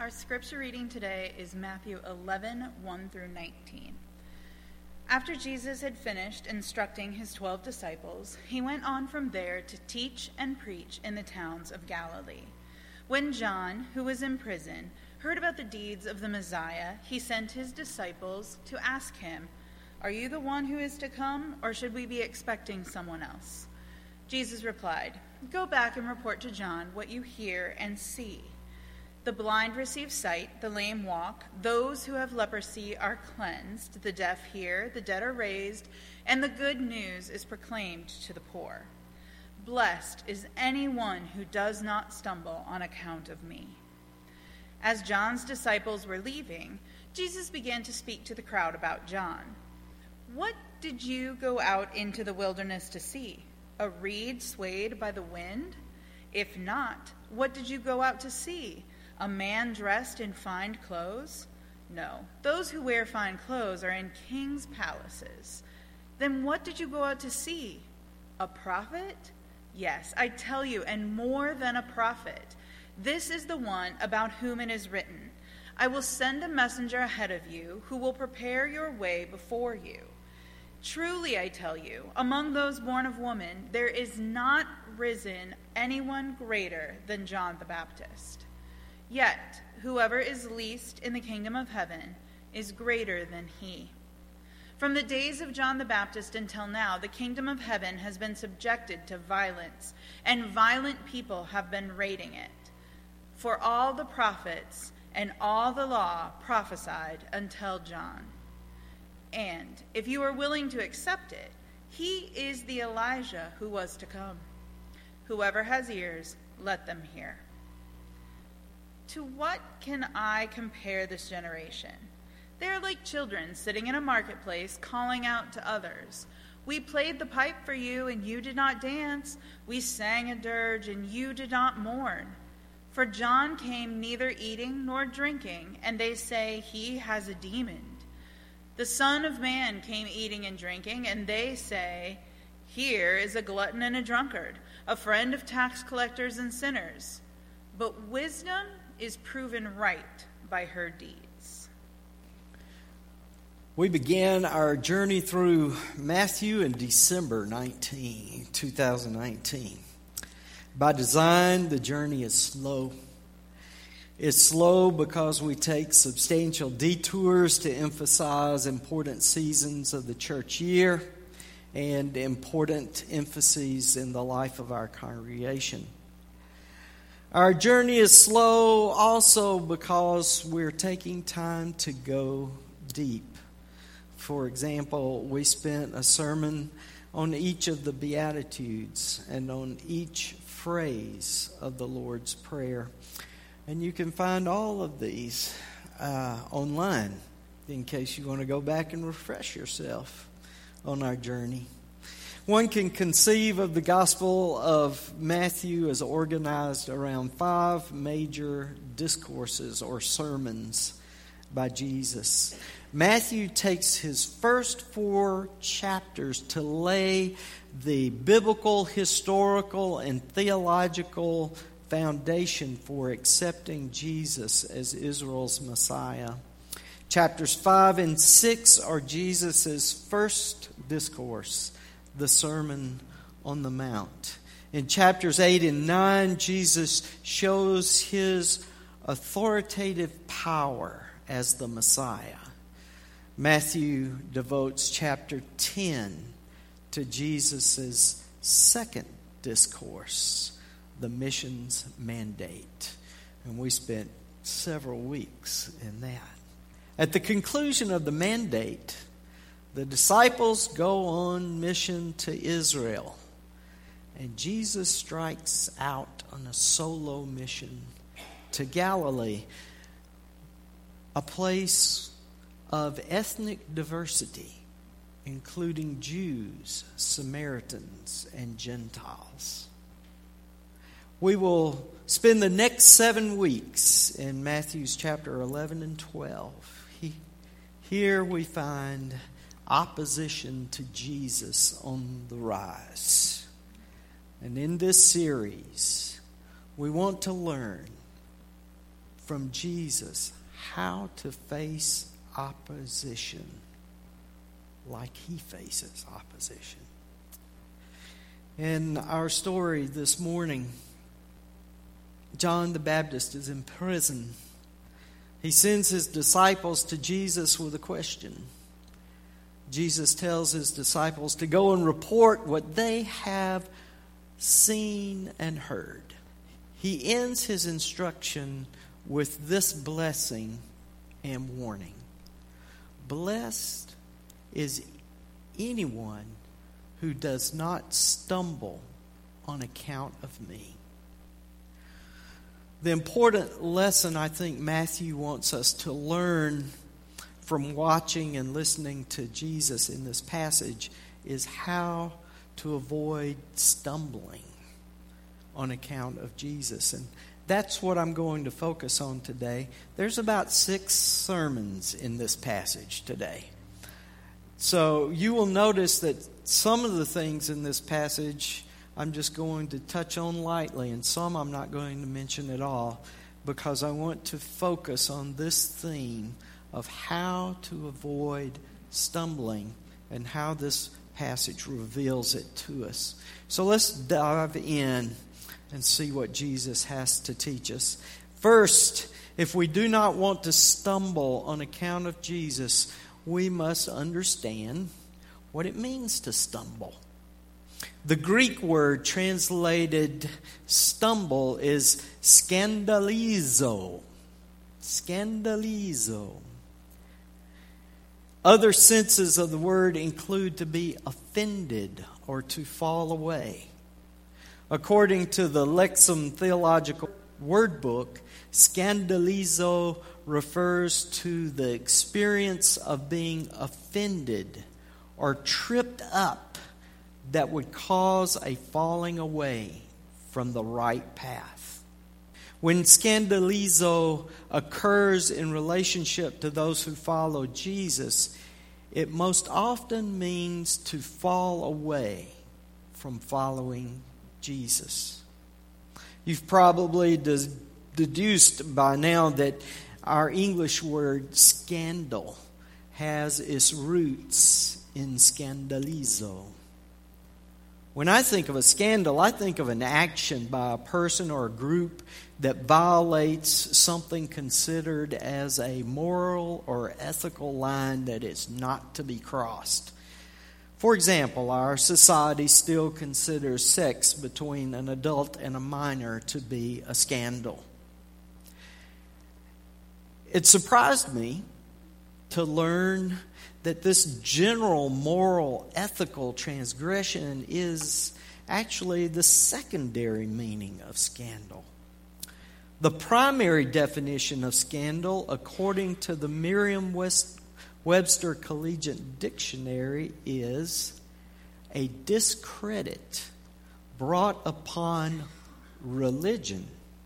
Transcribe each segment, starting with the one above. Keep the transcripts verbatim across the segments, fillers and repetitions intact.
Our scripture reading today is Matthew eleven, one through nineteen. After Jesus had finished instructing his twelve disciples, he went on from there to teach and preach in the towns of Galilee. When John, who was in prison, heard about the deeds of the Messiah, he sent his disciples to ask him, "Are you the one who is to come, or should we be expecting someone else?" Jesus replied, "Go back and report to John what you hear and see. The blind receive sight, the lame walk, those who have leprosy are cleansed, the deaf hear, the dead are raised, and the good news is proclaimed to the poor. Blessed is anyone who does not stumble on account of me." As John's disciples were leaving, Jesus began to speak to the crowd about John. "What did you go out into the wilderness to see? A reed swayed by the wind? If not, what did you go out to see? A man dressed in fine clothes? No, those who wear fine clothes are in kings' palaces. Then what did you go out to see? A prophet? Yes, I tell you, and more than a prophet. This is the one about whom it is written, 'I will send a messenger ahead of you who will prepare your way before you.' Truly, I tell you, among those born of woman, there is not risen anyone greater than John the Baptist. Yet, whoever is least in the kingdom of heaven is greater than he. From the days of John the Baptist until now, the kingdom of heaven has been subjected to violence, and violent people have been raiding it. For all the prophets and all the law prophesied until John. And if you are willing to accept it, he is the Elijah who was to come. Whoever has ears, let them hear. To what can I compare this generation? They are like children sitting in a marketplace calling out to others. 'We played the pipe for you, and you did not dance. We sang a dirge, and you did not mourn.' For John came neither eating nor drinking, and they say he has a demon. The Son of Man came eating and drinking, and they say, 'Here is a glutton and a drunkard, a friend of tax collectors and sinners.' But wisdom is proven right by her deeds." We began our journey through Matthew in December nineteenth, twenty nineteen. By design, the journey is slow. It's slow because we take substantial detours to emphasize important seasons of the church year and important emphases in the life of our congregation. Our journey is slow also because we're taking time to go deep. For example, we spent a sermon on each of the Beatitudes and on each phrase of the Lord's Prayer. And you can find all of these uh, online in case you want to go back and refresh yourself on our journey. One can conceive of the Gospel of Matthew as organized around five major discourses or sermons by Jesus. Matthew takes his first four chapters to lay the biblical, historical, and theological foundation for accepting Jesus as Israel's Messiah. Chapters five and six are Jesus' first discourse, the Sermon on the Mount. In chapters eight and nine, Jesus shows his authoritative power as the Messiah. Matthew devotes chapter ten to Jesus' second discourse, the missions mandate. And we spent several weeks in that. At the conclusion of the mandate, the disciples go on mission to Israel, and Jesus strikes out on a solo mission to Galilee, a place of ethnic diversity, including Jews, Samaritans, and Gentiles. We will spend the next seven weeks in Matthew's chapter eleven and twelve. He, here we find opposition to Jesus on the rise. And in this series, we want to learn from Jesus how to face opposition like he faces opposition. In our story this morning, John the Baptist is in prison. He sends his disciples to Jesus with a question. Jesus tells his disciples to go and report what they have seen and heard. He ends his instruction with this blessing and warning. Blessed is anyone who does not stumble on account of me. The important lesson I think Matthew wants us to learn from watching and listening to Jesus in this passage is how to avoid stumbling on account of Jesus. And that's what I'm going to focus on today. There's about six sermons in this passage today. So you will notice that some of the things in this passage I'm just going to touch on lightly, and some I'm not going to mention at all, because I want to focus on this theme of how to avoid stumbling and how this passage reveals it to us. So let's dive in and see what Jesus has to teach us. First, if we do not want to stumble on account of Jesus, we must understand what it means to stumble. The Greek word translated stumble is scandalizo. Scandalizo. Other senses of the word include to be offended or to fall away. According to the Lexham Theological Word Book, scandalizo refers to the experience of being offended or tripped up that would cause a falling away from the right path. When scandalizo occurs in relationship to those who follow Jesus, it most often means to fall away from following Jesus. You've probably des- deduced by now that our English word scandal has its roots in scandalizo. When I think of a scandal, I think of an action by a person or a group that violates something considered as a moral or ethical line that is not to be crossed. For example, our society still considers sex between an adult and a minor to be a scandal. It surprised me to learn that this general moral, ethical transgression is actually the secondary meaning of scandal. The primary definition of scandal, according to the Merriam-Webster Collegiate Dictionary, is a discredit brought upon religion.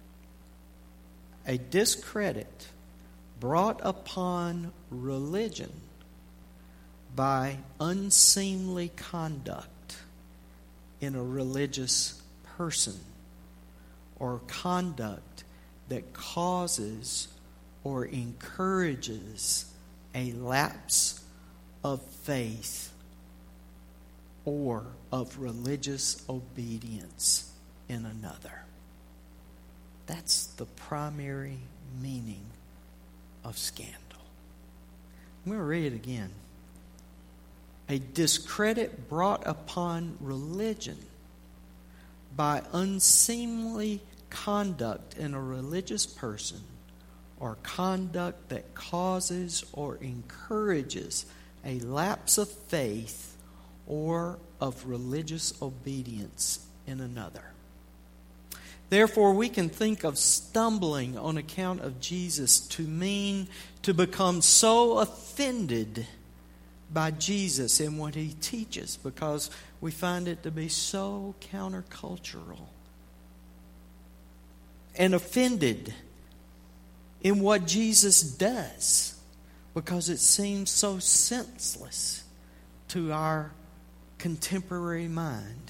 A discredit brought upon religion by unseemly conduct in a religious person, or conduct that causes or encourages a lapse of faith or of religious obedience in another. That's the primary meaning of scandal. I'm going to read it again. A discredit brought upon religion by unseemly conduct in a religious person, or conduct that causes or encourages a lapse of faith or of religious obedience in another. Therefore, we can think of stumbling on account of Jesus to mean to become so offended by Jesus and what he teaches, because we find it to be so countercultural, and offended in what Jesus does because it seems so senseless to our contemporary mind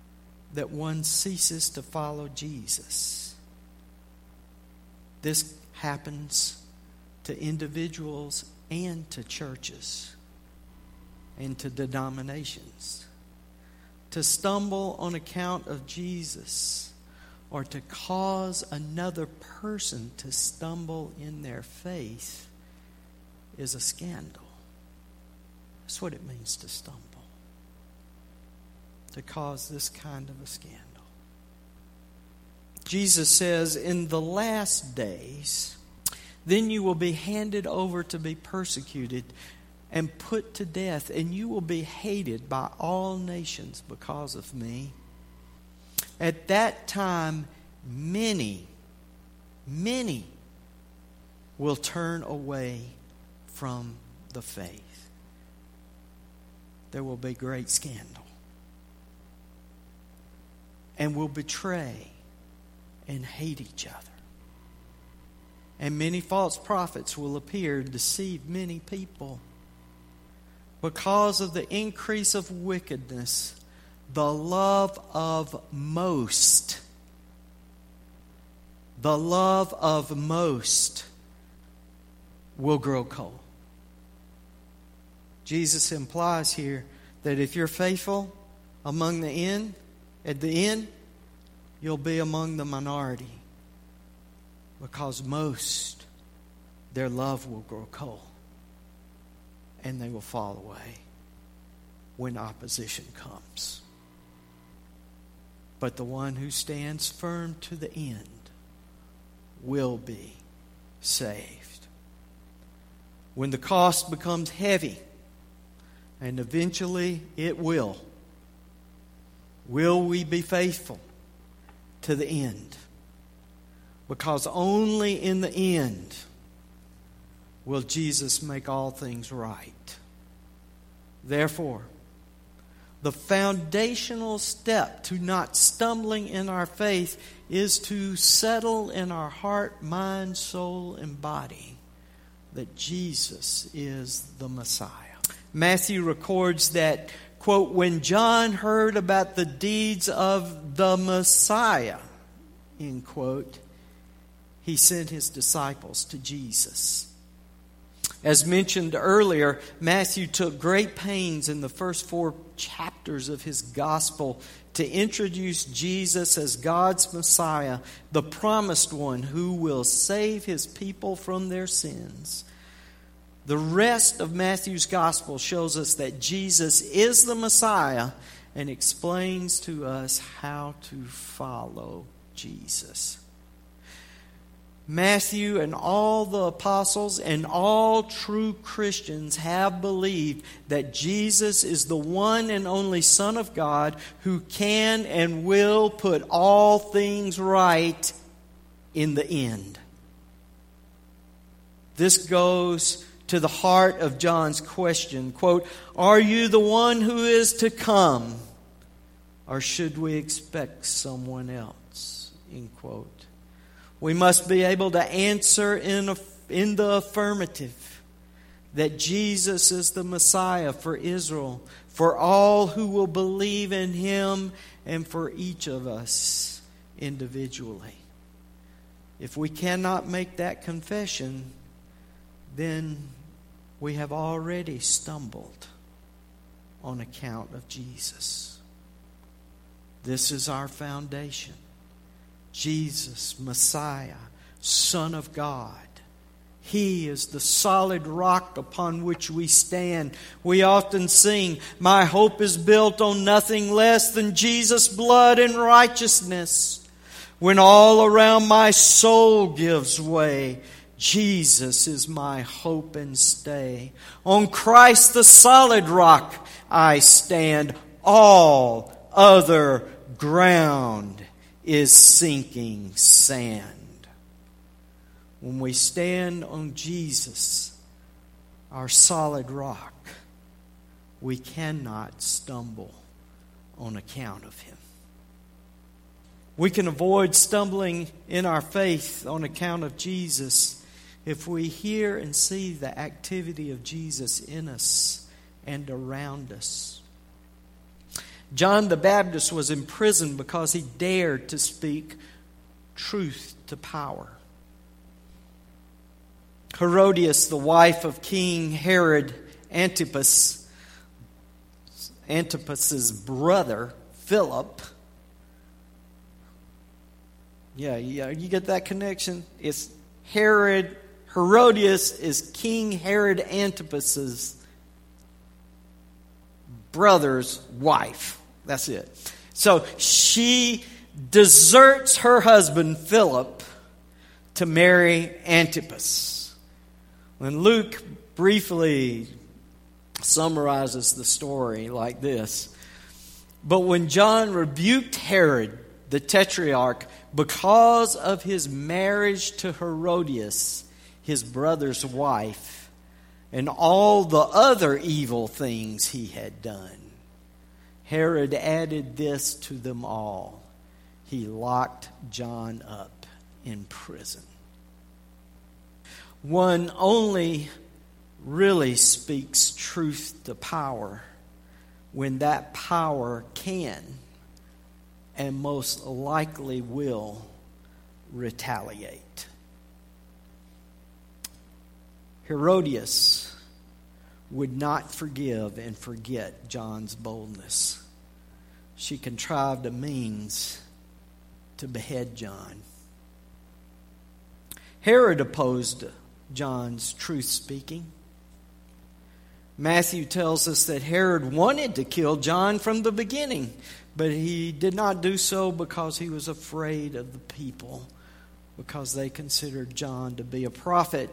that one ceases to follow Jesus. This happens to individuals and to churches and to denominations. To stumble on account of Jesus or to cause another person to stumble in their faith is a scandal. That's what it means to stumble. To cause this kind of a scandal. Jesus says, in the last days, then you will be handed over to be persecuted and put to death, and you will be hated by all nations because of me. At that time, many, many will turn away from the faith. There will be great scandal. And will betray and hate each other. And many false prophets will appear and deceive many people. Because of the increase of wickedness, the love of most, the love of most will grow cold. Jesus implies here that if you're faithful among the end, at the end, you'll be among the minority. Because most, their love will grow cold. And they will fall away when opposition comes. But the one who stands firm to the end will be saved. When the cost becomes heavy, and eventually it will, will we be faithful to the end? Because only in the end will Jesus make all things right. Therefore, the foundational step to not stumbling in our faith is to settle in our heart, mind, soul, and body that Jesus is the Messiah. Matthew records that, quote, when John heard about the deeds of the Messiah, end quote, he sent his disciples to Jesus. As mentioned earlier, Matthew took great pains in the first four chapters of his gospel to introduce Jesus as God's Messiah, the promised one who will save his people from their sins. The rest of Matthew's gospel shows us that Jesus is the Messiah and explains to us how to follow Jesus. Matthew and all the apostles and all true Christians have believed that Jesus is the one and only Son of God who can and will put all things right in the end. This goes to the heart of John's question, quote, are you the one who is to come, or should we expect someone else, end quote. We must be able to answer in, a, in the affirmative that Jesus is the Messiah for Israel, for all who will believe in Him, and for each of us individually. If we cannot make that confession, then we have already stumbled on account of Jesus. This is our foundation. Jesus, Messiah, Son of God. He is the solid rock upon which we stand. We often sing, my hope is built on nothing less than Jesus' blood and righteousness. When all around my soul gives way, Jesus is my hope and stay. On Christ the solid rock I stand. All other ground is sinking sand. When we stand on Jesus, our solid rock, we cannot stumble on account of Him. We can avoid stumbling in our faith on account of Jesus if we hear and see the activity of Jesus in us and around us. John the Baptist was imprisoned because he dared to speak truth to power. Herodias, the wife of King Herod Antipas, Antipas's brother, Philip. Yeah, yeah, you get that connection? It's Herod, Herodias is King Herod Antipas's brother's wife. That's it. So she deserts her husband, Philip, to marry Antipas. When Luke briefly summarizes the story like this: but when John rebuked Herod, the tetrarch, because of his marriage to Herodias, his brother's wife, and all the other evil things he had done, Herod added this to them all: he locked John up in prison. One only really speaks truth to power when that power can and most likely will retaliate. Herodias would not forgive and forget John's boldness. She contrived a means to behead John. Herod opposed John's truth-speaking. Matthew tells us that Herod wanted to kill John from the beginning, but he did not do so because he was afraid of the people, because they considered John to be a prophet.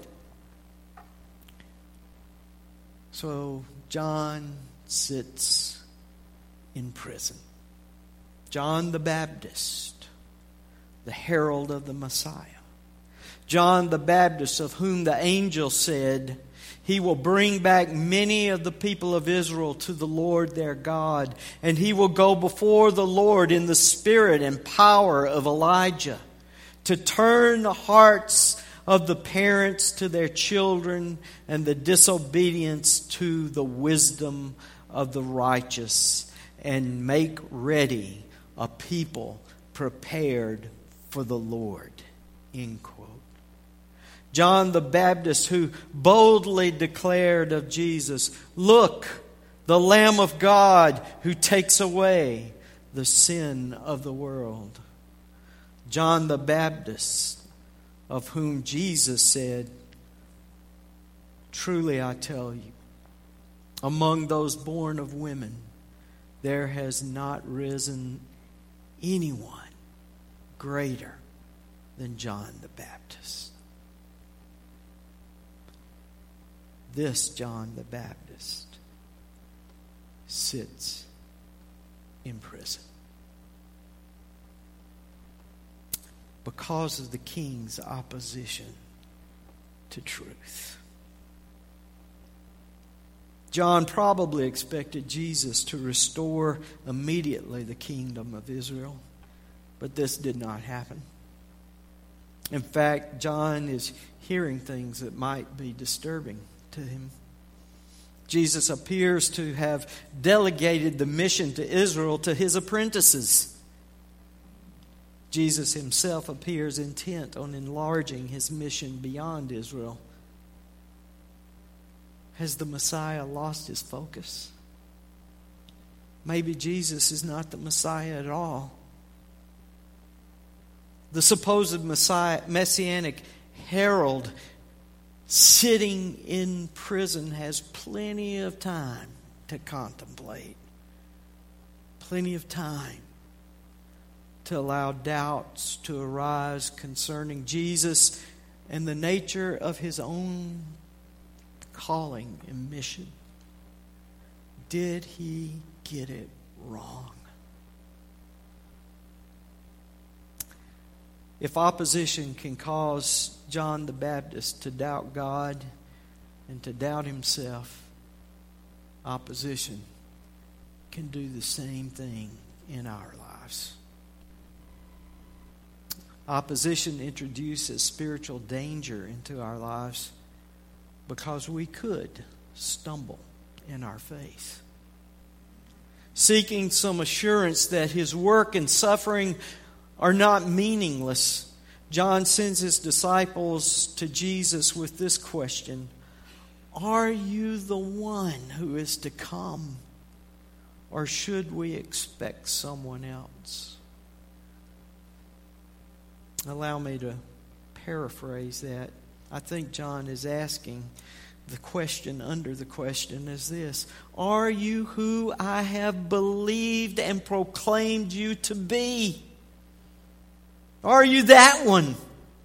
So John sits in prison. John the Baptist, the herald of the Messiah. John the Baptist, of whom the angel said, he will bring back many of the people of Israel to the Lord their God, and he will go before the Lord in the spirit and power of Elijah, to turn the hearts of the parents to their children, and the disobedience to the wisdom of the righteous, and make ready a people prepared for the Lord. End quote. John the Baptist, who boldly declared of Jesus, "Look, the Lamb of God who takes away the sin of the world." John the Baptist, of whom Jesus said, "Truly I tell you, among those born of women, there has not risen anyone greater than John the Baptist." This John the Baptist sits in prison because of the king's opposition to truth. John probably expected Jesus to restore immediately the kingdom of Israel, but this did not happen. In fact, John is hearing things that might be disturbing to him. Jesus appears to have delegated the mission to Israel to his apprentices. Jesus himself appears intent on enlarging his mission beyond Israel. Has the Messiah lost his focus? Maybe Jesus is not the Messiah at all. The supposed Messiah, messianic herald sitting in prison has plenty of time to contemplate, plenty of time to allow doubts to arise concerning Jesus and the nature of his own calling and mission. Did he get it wrong? If opposition can cause John the Baptist to doubt God and to doubt himself, opposition can do the same thing in our lives. Opposition introduces spiritual danger into our lives because we could stumble in our faith. Seeking some assurance that his work and suffering are not meaningless, John sends his disciples to Jesus with this question: are you the one who is to come, or should we expect someone else? Allow me to paraphrase that. I think John is asking, the question under the question is this: are you who I have believed and proclaimed you to be? Are you that one?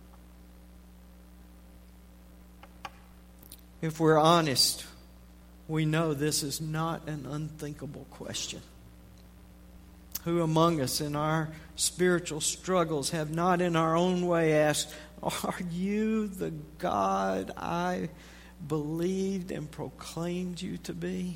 If we're honest, we know this is not an unthinkable question. Who among us in our spiritual struggles have not in our own way asked, are you the God I believed and proclaimed you to be?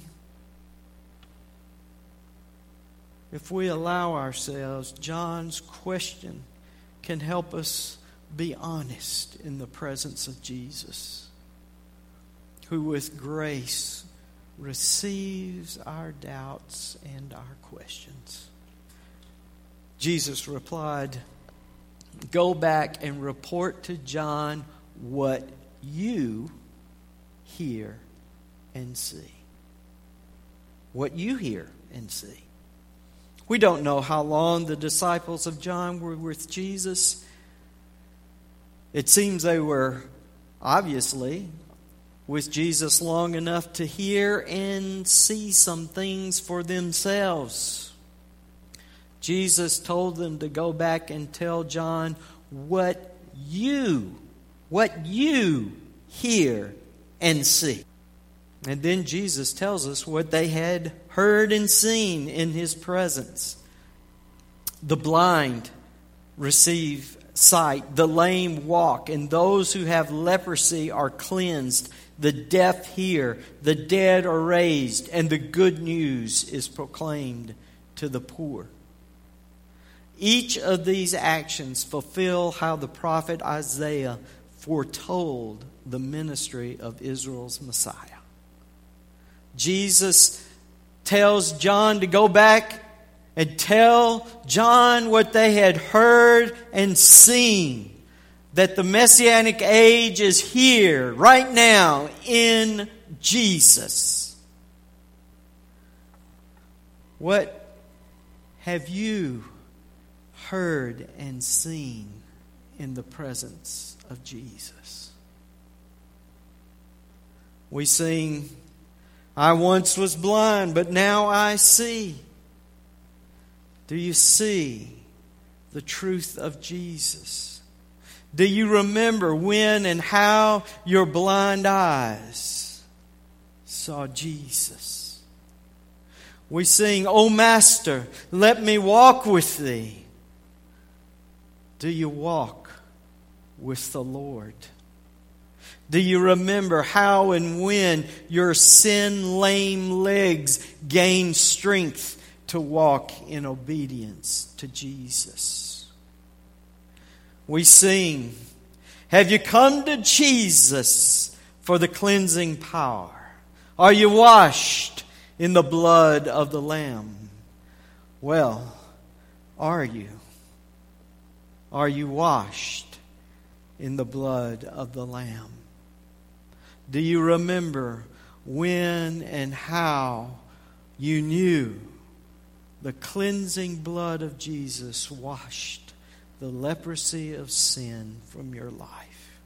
If we allow ourselves, John's question can help us be honest in the presence of Jesus, who with grace receives our doubts and our questions. Jesus replied, go back and report to John what you hear and see. What you hear and see. We don't know how long the disciples of John were with Jesus. It seems they were obviously with Jesus long enough to hear and see some things for themselves. Jesus told them to go back and tell John what you, what you hear and see. And then Jesus tells us what they had heard and seen in His presence. The blind receive sight, the lame walk, and those who have leprosy are cleansed. The deaf hear, the dead are raised, and the good news is proclaimed to the poor. Each of these actions fulfill how the prophet Isaiah foretold the ministry of Israel's Messiah. Jesus tells John to go back and tell John what they had heard and seen. That the Messianic age is here, right now, in Jesus. What have you heard and seen in the presence of Jesus? We sing, I once was blind, but now I see. Do you see the truth of Jesus? Do you remember when and how your blind eyes saw Jesus? We sing, O Master, let me walk with thee. Do you walk with the Lord? Do you remember how and when your sin-lame legs gained strength to walk in obedience to Jesus? We sing, have you come to Jesus for the cleansing power? Are you washed in the blood of the Lamb? Well, are you? Are you washed in the blood of the Lamb? Do you remember when and how you knew the cleansing blood of Jesus washed the leprosy of sin from your life?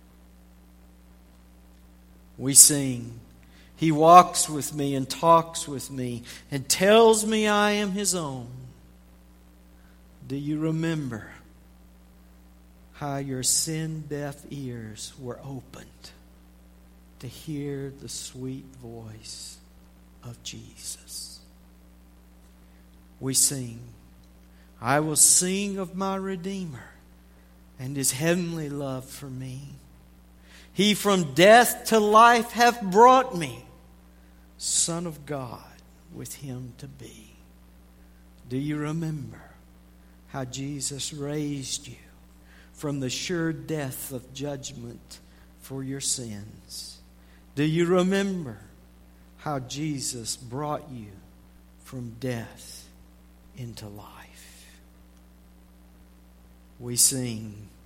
We sing, He walks with me and talks with me and tells me I am His own. Do you remember how your sin-deaf ears were opened to hear the sweet voice of Jesus? We sing, I will sing of my Redeemer and His heavenly love for me. He from death to life hath brought me, Son of God with Him to be. Do you remember how Jesus raised you from the sure death of judgment for your sins? Do you remember how Jesus brought you from death into life? We sing,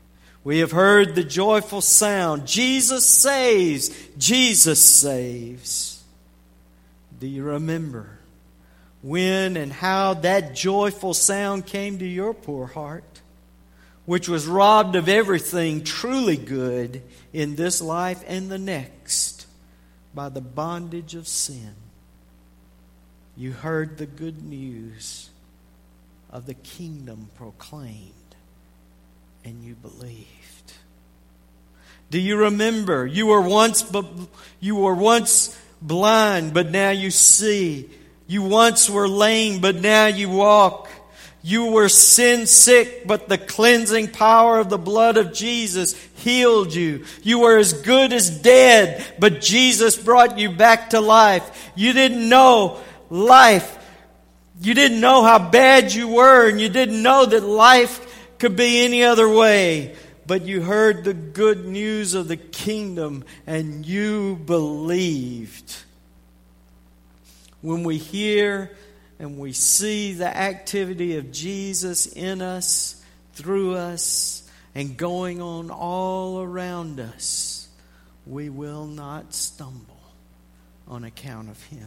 We have heard the joyful sound. Jesus saves. Jesus saves. Do you remember when and how that joyful sound came to your poor heart, which was robbed of everything truly good in this life and the next by the bondage of sin? You heard the good news of the kingdom proclaimed, and you believed. Do you remember? You were once you were once blind, but now you see. You once were lame, but now you walk. You were sin sick, but the cleansing power of the blood of Jesus healed you. You were as good as dead, but Jesus brought you back to life. You didn't know life. You didn't know how bad you were, and you didn't know that life could be any other way. But you heard the good news of the kingdom, and you believed. When we hear and we see the activity of Jesus in us, through us, and going on all around us, we will not stumble on account of Him.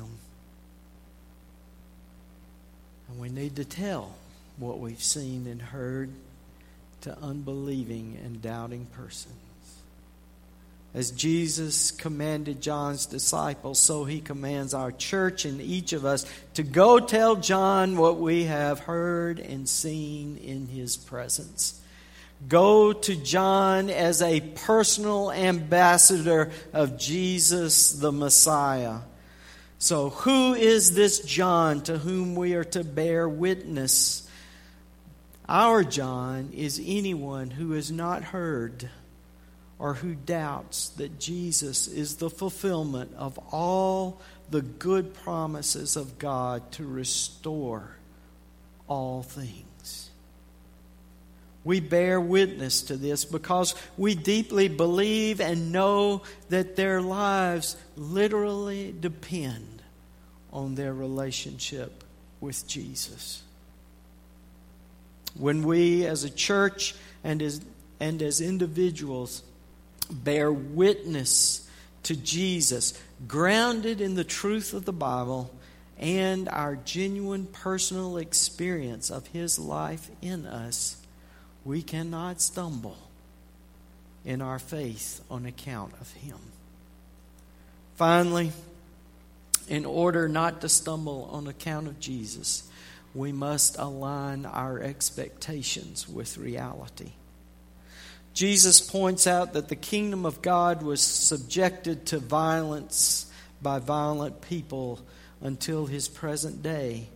And we need to tell what we've seen and heard to unbelieving and doubting persons. As Jesus commanded John's disciples, so He commands our church and each of us to go tell John what we have heard and seen in His presence. Go to John as a personal ambassador of Jesus the Messiah. So who is this John to whom we are to bear witness? Our John is anyone who has not heard or who doubts that Jesus is the fulfillment of all the good promises of God to restore all things. We bear witness to this because we deeply believe and know that their lives literally depend on their relationship with Jesus. When we as a church and as, and as individuals bear witness to Jesus, grounded in the truth of the Bible and our genuine personal experience of His life in us, we cannot stumble in our faith on account of Him. Finally, in order not to stumble on account of Jesus, we must align our expectations with reality. Jesus points out that the kingdom of God was subjected to violence by violent people until His present day.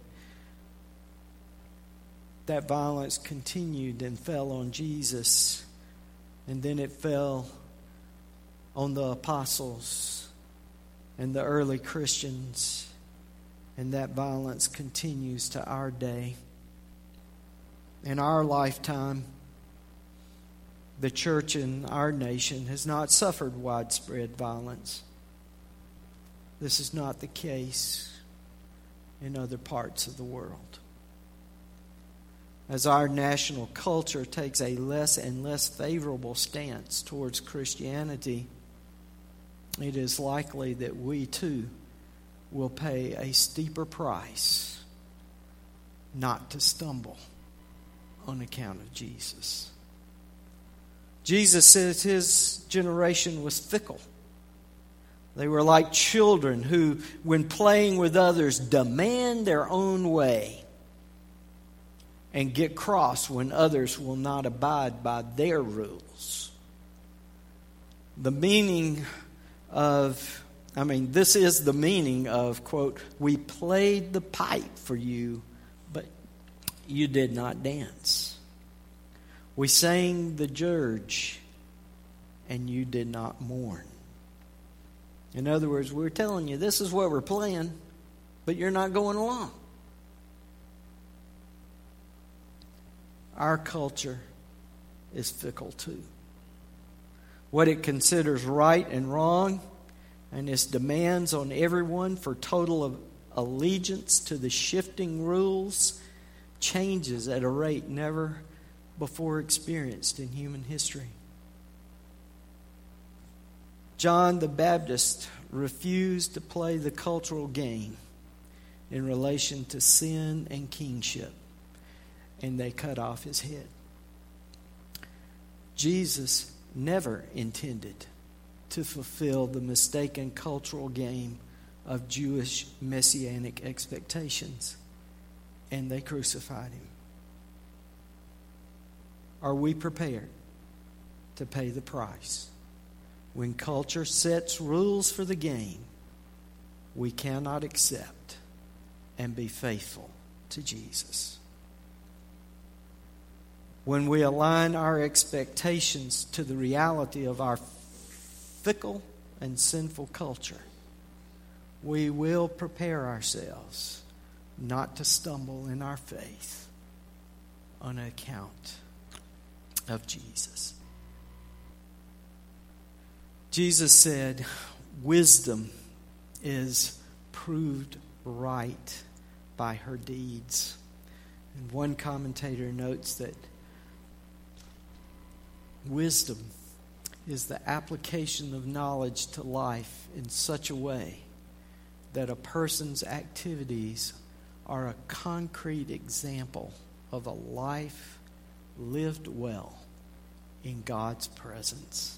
That violence continued and fell on Jesus, and then it fell on the apostles and the early Christians, and that violence continues to our day. In our lifetime, the church in our nation has not suffered widespread violence. This is not the case in other parts of the world. As our national culture takes a less and less favorable stance towards Christianity, it is likely that we too will pay a steeper price not to stumble on account of Jesus. Jesus says His generation was fickle. They were like children who, when playing with others, demand their own way and get cross when others will not abide by their rules. The meaning of, I mean, this is the meaning of, quote, we played the pipe for you, but you did not dance. We sang the dirge, and you did not mourn. In other words, we're telling you, this is what we're playing, but you're not going along. Our culture is fickle too. What it considers right and wrong, and its demands on everyone for total allegiance to the shifting rules, changes at a rate never before experienced in human history. John the Baptist refused to play the cultural game in relation to sin and kingship, and they cut off his head. Jesus never intended to fulfill the mistaken cultural game of Jewish messianic expectations, and they crucified him. Are we prepared to pay the price? When culture sets rules for the game, we cannot accept and be faithful to Jesus. When we align our expectations to the reality of our fickle and sinful culture, we will prepare ourselves not to stumble in our faith on account of Jesus. Jesus said, wisdom is proved right by her deeds. And one commentator notes that wisdom is the application of knowledge to life in such a way that a person's activities are a concrete example of a life lived well in God's presence.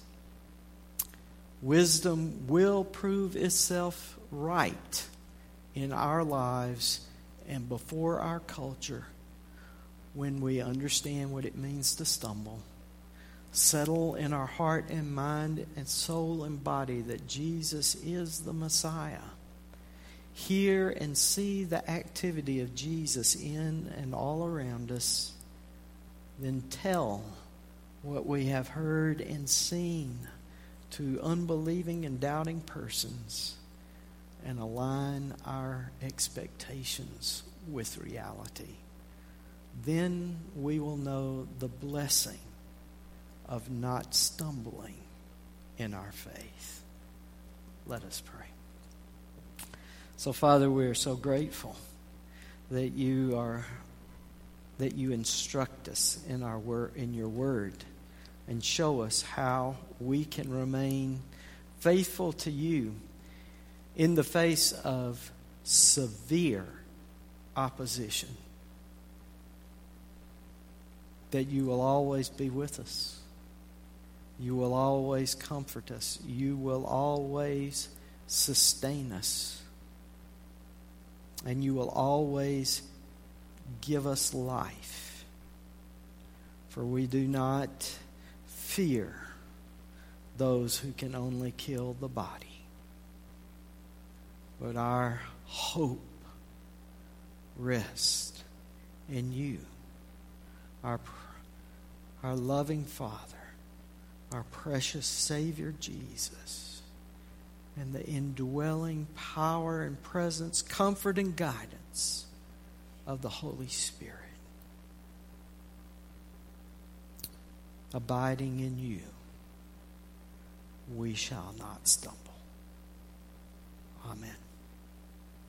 Wisdom will prove itself right in our lives and before our culture when we understand what it means to stumble, settle in our heart and mind and soul and body that Jesus is the Messiah, hear and see the activity of Jesus in and all around us, then tell what we have heard and seen to unbelieving and doubting persons, and align our expectations with reality. Then we will know the blessing of not stumbling in our faith. Let us pray. So, Father, we are so grateful that you are that you instruct us in our wor- in your word and show us how we can remain faithful to you in the face of severe opposition. That you will always be with us. You will always comfort us. You will always sustain us. And you will always give us life. For we do not fear those who can only kill the body. But our hope rests in you, our, our loving Father, our precious Savior Jesus, and the indwelling power and presence, comfort and guidance of the Holy Spirit, abiding in you, we shall not stumble. Amen.